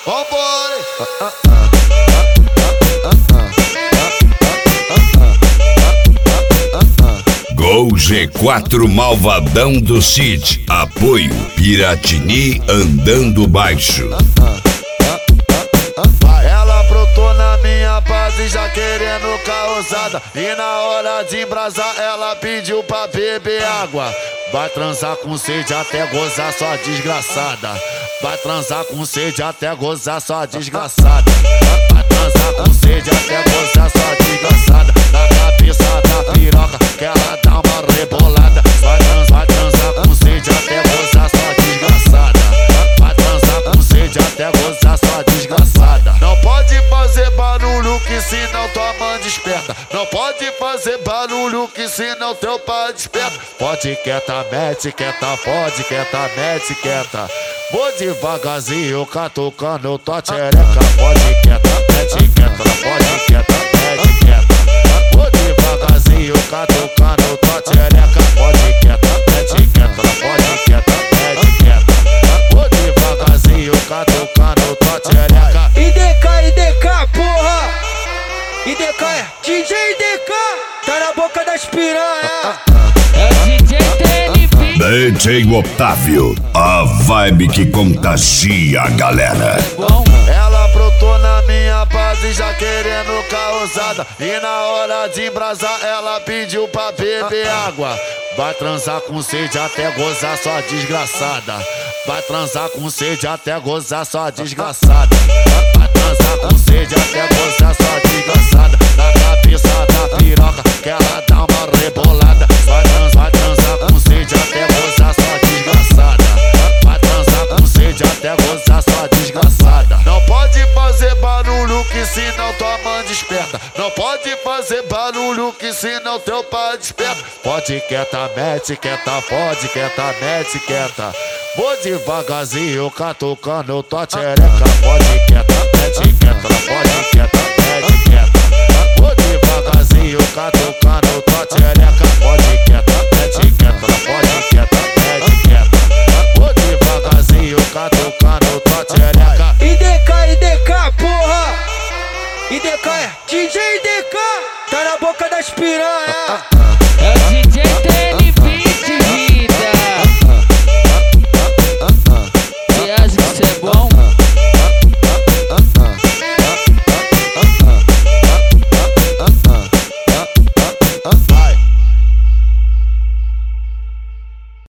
Vambora! Gol G4 Malvadão do Cid. Apoio Piratini Andando Baixo. Ela brotou na minha base já querendo causada. E na hora de embrasar ela pediu pra beber água. Vai transar com sede até gozar sua desgraçada. Vai transar com sede até gozar sua desgraçada. Vai transar com sede até gozar sua desgraçada. Na cabeça da piroca que ela dá uma rebolada. Vai transar com sede até gozar sua desgraçada. Vai transar com sede até gozar sua desgraçada. Não pode fazer barulho que senão tua mãe desperta. Não pode fazer barulho que senão teu pai desperta. Pode quieta, mete quieta, pode quieta, mete quieta. Vou devagarzinho catucando tua tchereca. Pode quieta, mete quieta, pode quieta, mete quieta. Vou devagarzinho catucando tua tchereca. Pode quieta, mete quieta, pode quieta, mete quieta. Vou devagarzinho catucando tua tchereca. IDK, porra! IDK é DJ IDK, tá na boca das piranha. É DJ TNV. DJ Otávio, a vibe que contagia a galera. Ela brotou na minha base já querendo causada. E na hora de embrasar ela pediu pra beber água. Vai transar com sede até gozar sua desgraçada. Vai transar com sede até gozar sua desgraçada. Vai transar com sede até gozar sua desgraçada. Na cabeça da piroca que ela dá uma rebolada. Vai transar com sede até gozar sua desgraçada. Vai transar com sede até gozar sua desgraçada. Não pode fazer barulho que senão tua mãe desperta. Não pode fazer barulho que senão teu pai desperta. Pode quieta, mete quieta, pode quieta, mete quieta. Vou devagarzinho catucando tua tchereca. Pode quieta, mete quieta, pode quieta, mete quieta. Vou devagarzinho catucando tua tchereca. Pode quieta, mete quieta, pode quieta, mete quieta. Vou devagarzinho catucando tua tchereca. IDK, porra! IDK é DJ IDK, tá na boca das piranha. É DJ